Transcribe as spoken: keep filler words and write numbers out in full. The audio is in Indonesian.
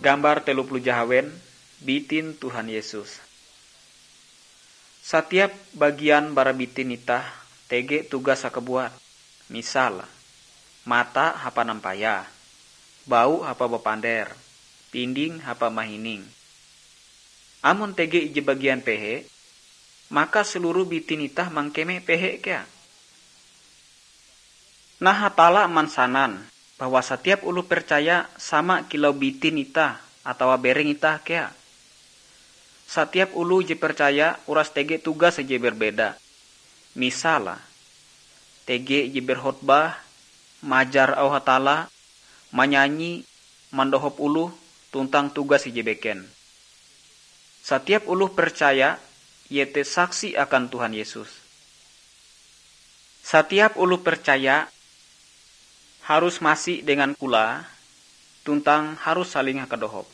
Gambar telu puluh jahawen, bitin Tuhan Yesus. Setiap bagian bara bitin itah, tege tugas sakebuat. Misal, mata hapa nampaya, bau hapa bepander, pinding hapa mahining. Amun tege ije bagian pehe, maka seluruh bitin itah mangkeme pehe kea. Nah hatala mansanan, bahwa setiap ulu percaya sama kilau bitin itah atau bereng itah kea. Setiap ulu je percaya uras tege tugas je berbeda. Misal, tege je berkhotbah, majar au hatala, manyanyi, mandohop ulu, tuntang tugas je beken. Setiap ulu percaya, yete saksi akan Tuhan Yesus. Setiap ulu percaya, harus masih dengan kula, tuntang harus saling hakadohop.